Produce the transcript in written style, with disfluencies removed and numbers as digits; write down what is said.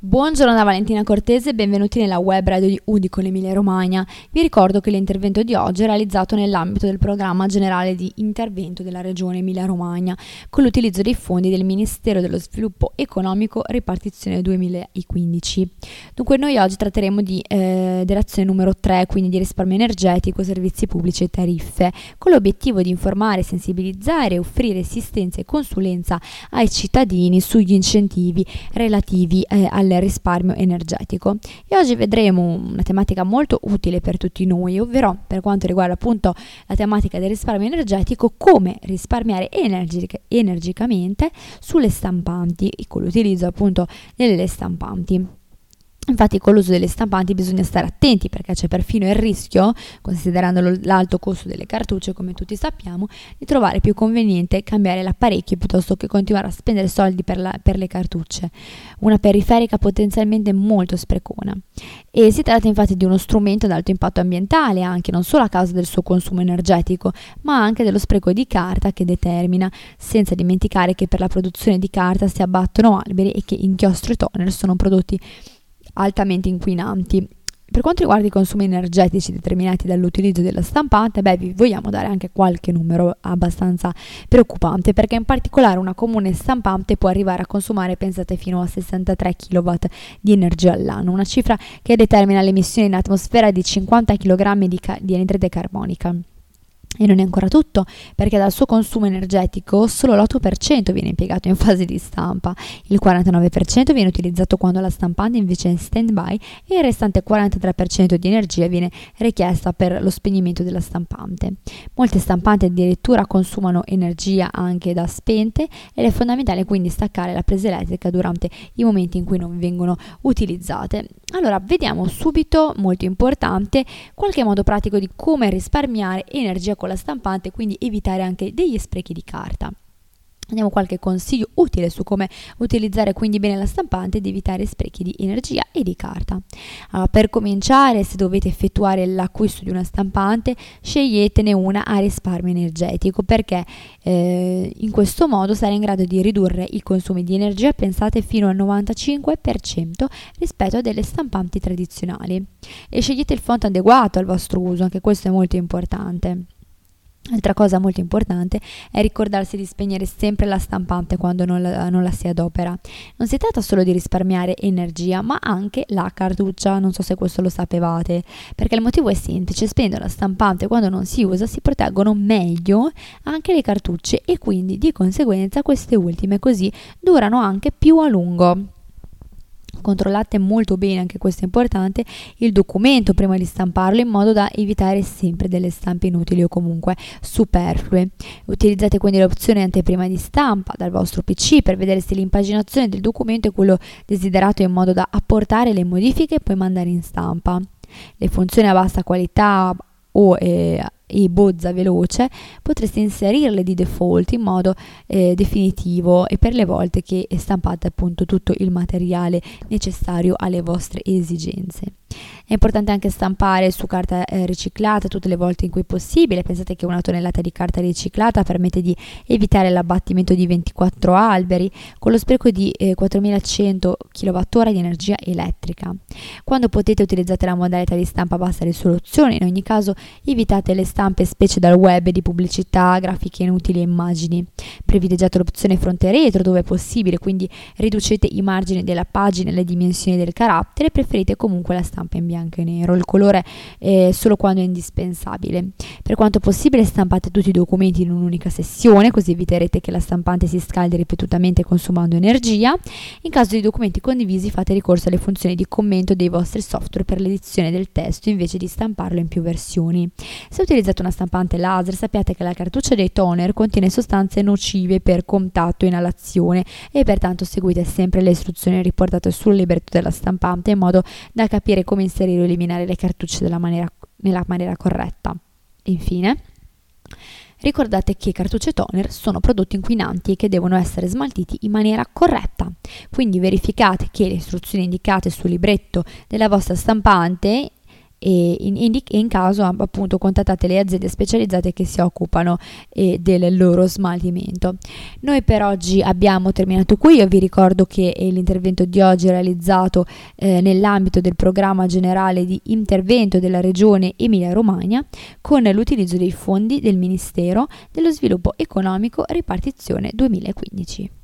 Buongiorno da Valentina Cortese e benvenuti nella web radio di Udicol Emilia Romagna. Vi ricordo che l'intervento di oggi è realizzato nell'ambito del programma generale di intervento della Regione Emilia Romagna con l'utilizzo dei fondi del Ministero dello Sviluppo Economico ripartizione 2015. Dunque noi oggi tratteremo dell'azione numero 3, quindi di risparmio energetico, servizi pubblici e tariffe, con l'obiettivo di informare, sensibilizzare e offrire assistenza e consulenza ai cittadini sugli incentivi relativi al risparmio energetico. E oggi vedremo una tematica molto utile per tutti noi, ovvero per quanto riguarda appunto la tematica del risparmio energetico, come risparmiare energicamente sulle stampanti e con l'utilizzo appunto delle stampanti. Infatti con l'uso delle stampanti bisogna stare attenti perché c'è perfino il rischio, considerando l'alto costo delle cartucce come tutti sappiamo, di trovare più conveniente cambiare l'apparecchio piuttosto che continuare a spendere soldi per le cartucce, una periferica potenzialmente molto sprecona. E si tratta infatti di uno strumento ad alto impatto ambientale anche non solo a causa del suo consumo energetico ma anche dello spreco di carta che determina, senza dimenticare che per la produzione di carta si abbattono alberi e che inchiostro e toner sono prodotti altamente inquinanti. Per quanto riguarda i consumi energetici determinati dall'utilizzo della stampante, vi vogliamo dare anche qualche numero abbastanza preoccupante, perché in particolare una comune stampante può arrivare a consumare, pensate, fino a 63 kW di energia all'anno, una cifra che determina l'emissione in atmosfera di 50 kg di anidride carbonica. E non è ancora tutto, perché dal suo consumo energetico solo l'8% viene impiegato in fase di stampa, il 49% viene utilizzato quando la stampante invece è in stand-by e il restante 43% di energia viene richiesta per lo spegnimento della stampante. Molte stampanti addirittura consumano energia anche da spente ed è fondamentale quindi staccare la presa elettrica durante i momenti in cui non vengono utilizzate. Allora, vediamo subito, molto importante, qualche modo pratico di come risparmiare energia con la stampante, quindi evitare anche degli sprechi di carta. Andiamo qualche consiglio utile su come utilizzare quindi bene la stampante ed evitare sprechi di energia e di carta. Allora, per cominciare, se dovete effettuare l'acquisto di una stampante, sceglietene una a risparmio energetico, perché in questo modo sarà in grado di ridurre i consumi di energia, pensate, fino al 95% rispetto a delle stampanti tradizionali. E scegliete il font adeguato al vostro uso, anche questo è molto importante. Altra cosa molto importante è ricordarsi di spegnere sempre la stampante quando non la si adopera. Non si tratta solo di risparmiare energia, ma anche la cartuccia, non so se questo lo sapevate, perché il motivo è semplice: spendendo la stampante quando non si usa si proteggono meglio anche le cartucce e quindi di conseguenza queste ultime così durano anche più a lungo. Controllate molto bene, anche questo è importante, il documento prima di stamparlo in modo da evitare sempre delle stampe inutili o comunque superflue. Utilizzate quindi l'opzione anteprima di stampa dal vostro PC per vedere se l'impaginazione del documento è quello desiderato in modo da apportare le modifiche e poi mandare in stampa. Le funzioni a bassa qualità o e bozza veloce potreste inserirle di default in modo definitivo e per le volte che stampate appunto tutto il materiale necessario alle vostre esigenze. È importante anche stampare su carta riciclata tutte le volte in cui possibile. Pensate che 1 tonnellata di carta riciclata permette di evitare l'abbattimento di 24 alberi con lo spreco di 4100 kWh di energia elettrica. Quando potete utilizzate la modalità di stampa a bassa risoluzione, in ogni caso evitate le stampe specie dal web di pubblicità, grafiche inutili e immagini. Privilegiate l'opzione fronte e retro dove è possibile, quindi riducete i margini della pagina e le dimensioni del carattere. Preferite comunque la stampa in bianco e nero, il colore solo quando è indispensabile. Per quanto possibile stampate tutti i documenti in un'unica sessione, così eviterete che la stampante si scaldi ripetutamente consumando energia. In caso di documenti condivisi fate ricorso alle funzioni di commento dei vostri software per l'edizione del testo invece di stamparlo in più versioni. Se utilizzate una stampante laser, sappiate che la cartuccia dei toner contiene sostanze nocive per contatto e inalazione e pertanto seguite sempre le istruzioni riportate sul libretto della stampante in modo da capire come inserire o eliminare le cartucce nella maniera corretta. Infine, ricordate che cartucce toner sono prodotti inquinanti e che devono essere smaltiti in maniera corretta. Quindi verificate che le istruzioni indicate sul libretto della vostra stampante e in caso appunto contattate le aziende specializzate che si occupano del loro smaltimento. Noi per oggi abbiamo terminato qui. Io vi ricordo che l'intervento di oggi è realizzato nell'ambito del programma generale di intervento della regione Emilia-Romagna con l'utilizzo dei fondi del Ministero dello Sviluppo Economico Ripartizione 2015.